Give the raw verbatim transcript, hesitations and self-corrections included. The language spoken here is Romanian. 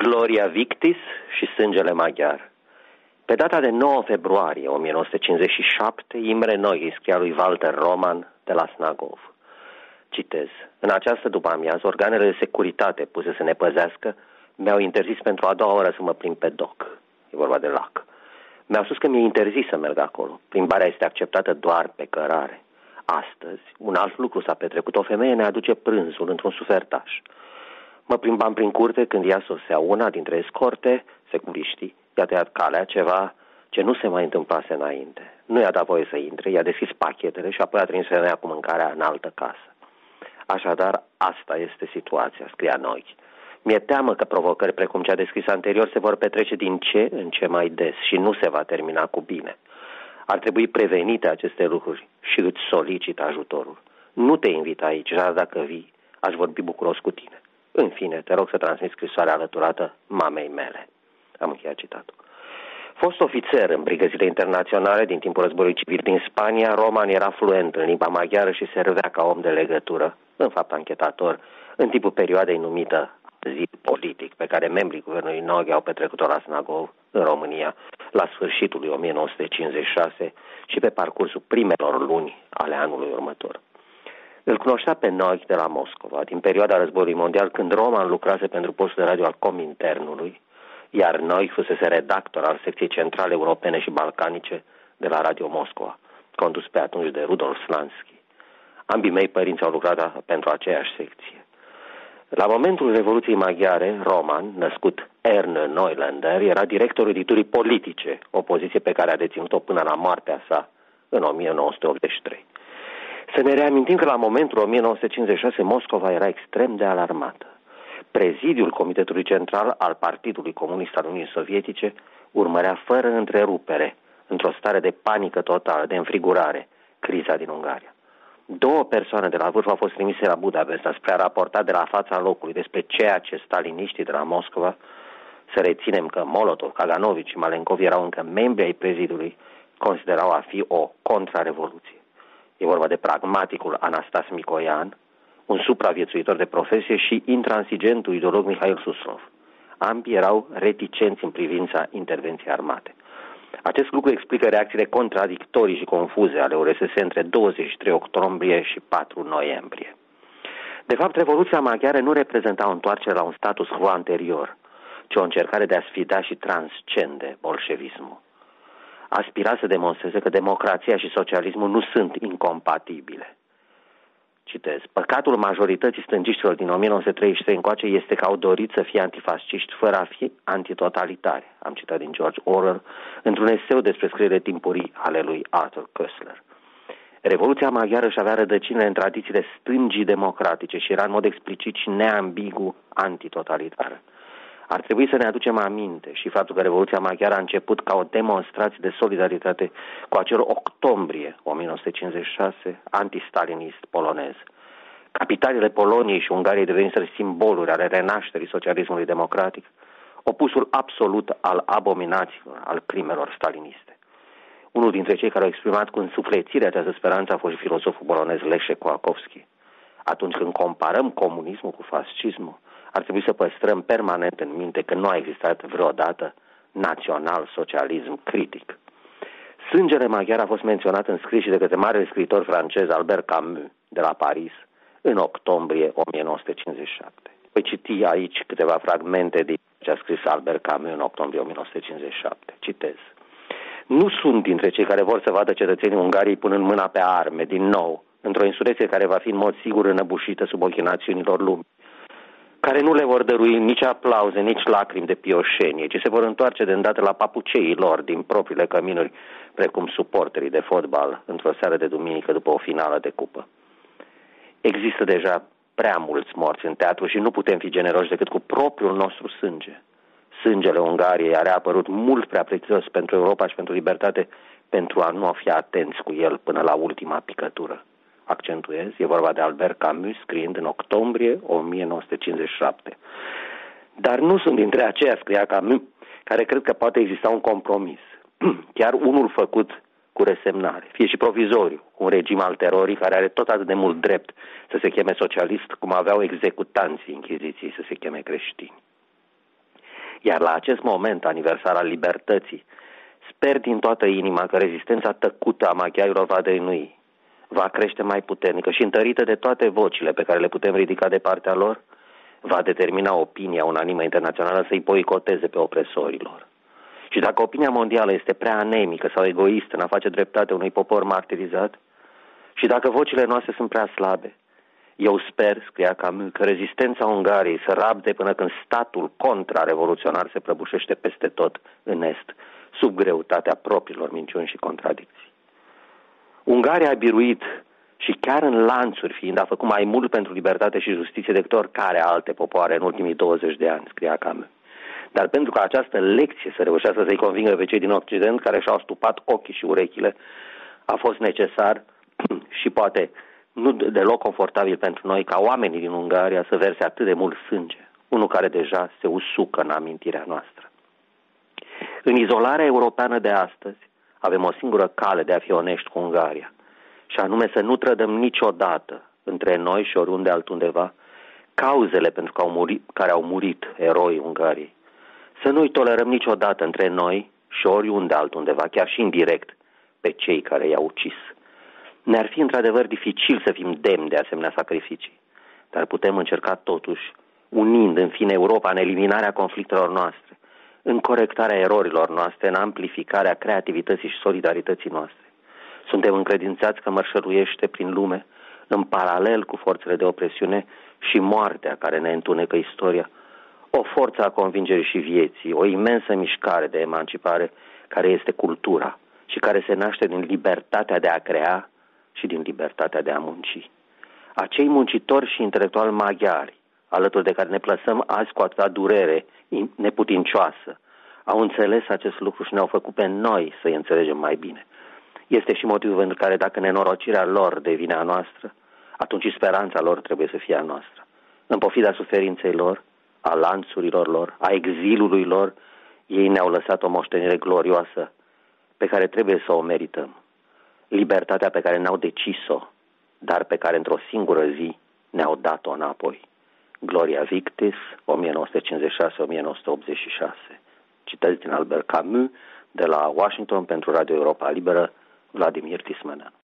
Gloria Victis și sângele maghiar. Pe data de nouă februarie o mie nouă sute cincizeci și șapte, Imre Nagy scria lui Walter Roman de la Snagov. Citez: în această după-amiază, organele de securitate puse să ne păzească mi-au interzis pentru a doua oră să mă plimb pe doc. E vorba de lac. Mi-au spus că mi-e interzis să merg acolo. Plimbarea este acceptată doar pe cărare. Astăzi, un alt lucru s-a petrecut. O femeie ne aduce prânzul într-un sufertaș. Mă plimbam prin curte când ea sosea. Una dintre escorte, securiștii, i-a tăiat calea, ceva ce nu se mai întâmplase înainte. Nu i-a dat voie să intre, i-a deschis pachetele și apoi a trimis femeia cu mâncarea în altă casă. Așadar, asta este situația, scria Nagy. Mi-e teamă că provocări precum cea descrisă anterior se vor petrece din ce în ce mai des și nu se va termina cu bine. Ar trebui prevenite aceste lucruri și îți solicit ajutorul. Nu te invit aici, dar dacă vii, aș vorbi bucuros cu tine. În fine, te rog să transmiți scrisoarea alăturată mamei mele. Am încheiat citatul. Fost ofițer în brigăzile internaționale din timpul războiului civil din Spania, Roman era fluent în limba maghiară și servea ca om de legătură, în fapt anchetator, în timpul perioadei numită zi politic, pe care membrii guvernului Nagy au petrecut-o la Snagov, în România, la sfârșitul lui o mie nouă sute cincizeci și șase și pe parcursul primelor luni ale anului următor. Îl cunoștea pe Nagy de la Moscova, din perioada războiului mondial, când Roman lucrase pentru postul de radio al Cominternului, iar Nagy fusese redactor al secției centrale europene și balcanice de la Radio Moscova, condus pe atunci de Rudolf Slansky. Ambii mei părinți au lucrat pentru aceeași secție. La momentul Revoluției Maghiare, Roman, născut Erne Neuländer, era directorul editurii politice, o poziție pe care a deținut-o până la moartea sa în o mie nouă sute optzeci și trei. Să ne reamintim că la momentul o mie nouă sute cincizeci și șase Moscova era extrem de alarmată. Prezidiul Comitetului Central al Partidului Comunist al Uniunii Sovietice urmărea fără întrerupere, într-o stare de panică totală, de înfrigurare, criza din Ungaria. Două persoane de la vârf au fost trimise la Budapesta spre a raporta de la fața locului despre ceea ce staliniștii de la Moscova, să reținem că Molotov, Kaganovici și Malenkov erau încă membri ai prezidului, considerau a fi o contrarevoluție. E vorba de pragmaticul Anastas Mikoyan, un supraviețuitor de profesie, și intransigentul ideolog Mihail Suslov. Ambii erau reticenți în privința intervenției armate. Acest lucru explică reacțiile contradictorii și confuze ale U R S S între douăzeci și trei octombrie și patru noiembrie. De fapt, Revoluția Maghiară nu reprezenta o întoarcere la un status quo anterior, ci o încercare de a sfida și transcende bolșevismul. Aspira să demonstreze că democrația și socialismul nu sunt incompatibile. Citez: păcatul majorității stângiștilor din o mie nouă sute treizeci și trei încoace este că au dorit să fie antifasciști fără a fi antitotalitari. Am citat din George Orwell într-un eseu despre scrierile timpurii ale lui Arthur Koestler. Revoluția maghiară își avea rădăcinile în tradițiile stângii democratice și era în mod explicit și neambigu antitotalitară. Ar trebui să ne aducem aminte și faptul că Revoluția Maghiară a început ca o demonstrație de solidaritate cu acel octombrie o mie nouă sute cincizeci și șase antistalinist polonez. Capitalele Poloniei și Ungariei deveniseră simboluri ale renașterii socialismului democratic, opusul absolut al abominațiilor, al crimelor staliniste. Unul dintre cei care au exprimat cu însuflețire această speranță a fost filozoful polonez Leszek Kołakowski. Atunci când comparăm comunismul cu fascismul, ar trebui să păstrăm permanent în minte că nu a existat vreodată național-socialism critic. Sângele maghiar a fost menționat în scris și de către marele scriitor francez Albert Camus de la Paris în octombrie o mie nouă sute cincizeci și șapte. Voi citi aici câteva fragmente din ce a scris Albert Camus în octombrie o mie nouă sute cincizeci și șapte. Citez: nu sunt dintre cei care vor să vadă cetățenii Ungariei punând mâna pe arme din nou, într-o insurecție care va fi în mod sigur înăbușită sub ochii națiunilor lumii, care nu le vor dărui nici aplauze, nici lacrimi de pioșenie, ci se vor întoarce de îndată la papuceii lor din propriile căminuri, precum suporterii de fotbal într-o seară de duminică după o finală de cupă. Există deja prea mulți morți în teatru și nu putem fi generoși decât cu propriul nostru sânge. Sângele Ungariei a reapărut mult prea prețios pentru Europa și pentru libertate, pentru a nu fi atenți cu el până la ultima picătură. Accentuez, e vorba de Albert Camus, scriind în octombrie o mie nouă sute cincizeci și șapte. Dar nu sunt dintre aceia, scria Camus, care cred că poate exista un compromis, chiar unul făcut cu resemnare, fie și provizoriu, un regim al terorii care are tot atât de mult drept să se cheme socialist, cum aveau executanții Inchiziției să se cheme creștini. Iar la acest moment, aniversar al libertății, sper din toată inima că rezistența tăcută a maghiarilor va dăinui, va crește mai puternică și întărită de toate vocile pe care le putem ridica de partea lor, va determina opinia unanimă internațională să-i boicoteze pe opresorilor. Și dacă opinia mondială este prea anemică sau egoistă în a face dreptate unui popor martirizat, și dacă vocile noastre sunt prea slabe, eu sper, scria Camus, că rezistența Ungariei să rabde până când statul contra-revoluționar se prăbușește peste tot în Est, sub greutatea propriilor minciuni și contradicții. Ungaria a biruit și chiar în lanțuri fiind a făcut mai mult pentru libertate și justiție decât oricare alte popoare în ultimii douăzeci de ani, scria Camus. Dar pentru ca această lecție să reușească să-i convingă pe cei din Occident care și-au stupat ochii și urechile, a fost necesar și poate nu deloc confortabil pentru noi ca oamenii din Ungaria să verse atât de mult sânge, unul care deja se usucă în amintirea noastră. În izolarea europeană de astăzi avem o singură cale de a fi onești cu Ungaria, și anume să nu trădăm niciodată între noi și oriunde altundeva cauzele pentru că au murit, care au murit eroii Ungariei. Să nu-i tolerăm niciodată între noi și oriunde altundeva, chiar și indirect, pe cei care i-au ucis. Ne-ar fi într-adevăr dificil să fim demni de asemenea sacrificii, dar putem încerca totuși, unind în fine Europa în eliminarea conflictelor noastre, în corectarea erorilor noastre, în amplificarea creativității și solidarității noastre. Suntem încredințați că mărșăluiește prin lume, în paralel cu forțele de opresiune și moartea care ne întunecă istoria, o forță a convingerii și vieții, o imensă mișcare de emancipare care este cultura și care se naște din libertatea de a crea și din libertatea de a munci. Acei muncitori și intelectuali maghiari, alături de care ne plasăm azi cu atâta durere neputincioasă, au înțeles acest lucru și ne-au făcut pe noi să-i înțelegem mai bine. Este și motivul pentru care dacă nenorocirea lor devine a noastră, atunci speranța lor trebuie să fie a noastră. În pofida suferinței lor, a lanțurilor lor, a exilului lor, ei ne-au lăsat o moștenire glorioasă pe care trebuie să o merităm. Libertatea pe care ne-au decis-o, dar pe care într-o singură zi ne-au dat-o înapoi. Gloria Victis, o mie nouă sute cincizeci și șase - o mie nouă sute optzeci și șase. Citesc din Albert Camus, de la Washington pentru Radio Europa Liberă, Vladimir Tismanean.